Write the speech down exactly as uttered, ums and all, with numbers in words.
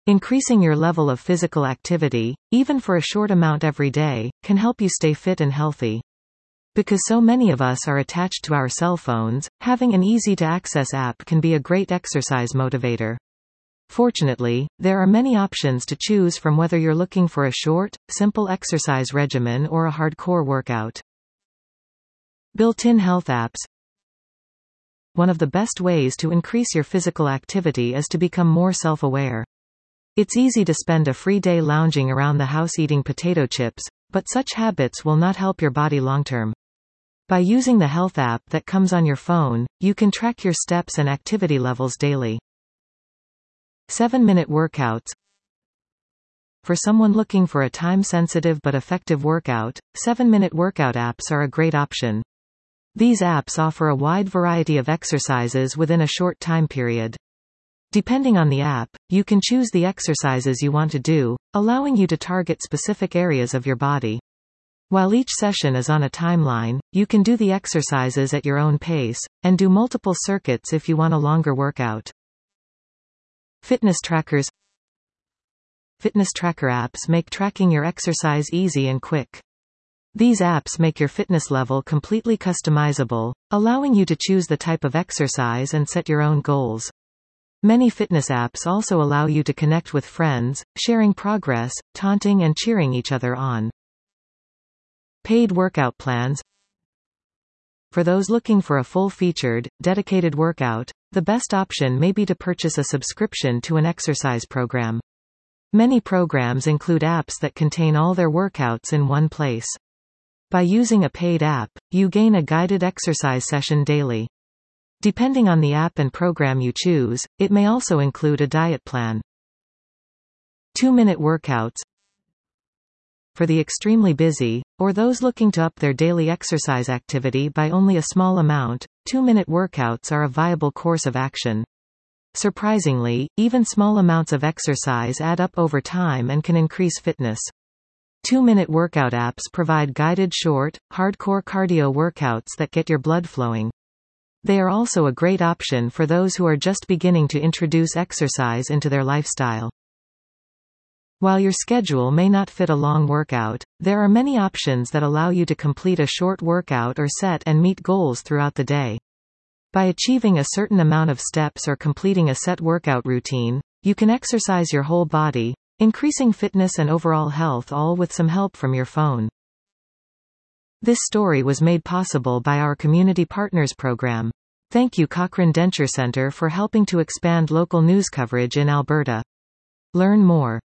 Increasing your level of physical activity, even for a short amount every day, can help you stay fit and healthy. Because so many of us are attached to our cell phones, having an easy-to-access app can be a great exercise motivator. Fortunately, there are many options to choose from, whether you're looking for a short, simple exercise regimen or a hardcore workout. Built-in health apps. One of the best ways to increase your physical activity is to become more self-aware. It's easy to spend a free day lounging around the house eating potato chips, but such habits will not help your body long-term. By using the health app that comes on your phone, you can track your steps and activity levels daily. seven minute workouts. For someone looking for a time-sensitive but effective workout, seven minute workout apps are a great option. These apps offer a wide variety of exercises within a short time period. Depending on the app, you can choose the exercises you want to do, allowing you to target specific areas of your body. While each session is on a timeline, you can do the exercises at your own pace, and do multiple circuits if you want a longer workout. Fitness trackers. Fitness tracker apps make tracking your exercise easy and quick. These apps make your fitness level completely customizable, allowing you to choose the type of exercise and set your own goals. Many fitness apps also allow you to connect with friends, sharing progress, taunting and cheering each other on. Paid workout plans. For those looking for a full-featured, dedicated workout, the best option may be to purchase a subscription to an exercise program. Many programs include apps that contain all their workouts in one place. By using a paid app, you gain a guided exercise session daily. Depending on the app and program you choose, it may also include a diet plan. two minute workouts. For the extremely busy, or those looking to up their daily exercise activity by only a small amount, two minute workouts are a viable course of action. Surprisingly, even small amounts of exercise add up over time and can increase fitness. two minute workout apps provide guided short, hardcore cardio workouts that get your blood flowing. They are also a great option for those who are just beginning to introduce exercise into their lifestyle. While your schedule may not fit a long workout, there are many options that allow you to complete a short workout or set and meet goals throughout the day. By achieving a certain amount of steps or completing a set workout routine, you can exercise your whole body, increasing fitness and overall health, all with some help from your phone. This story was made possible by our Community Partners program. Thank you Cochrane Denture Centre for helping to expand local news coverage in Alberta. Learn more.